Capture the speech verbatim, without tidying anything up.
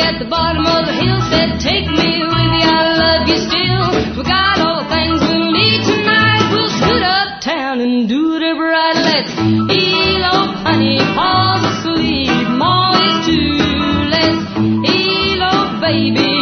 at the bottom of the hill said, take me with you, I love you still. Forgot all the things we'll need tonight. We'll scoot uptown and do it right. Let's elope, honey, Paul's asleep, Ma is too. Let's elope, baby.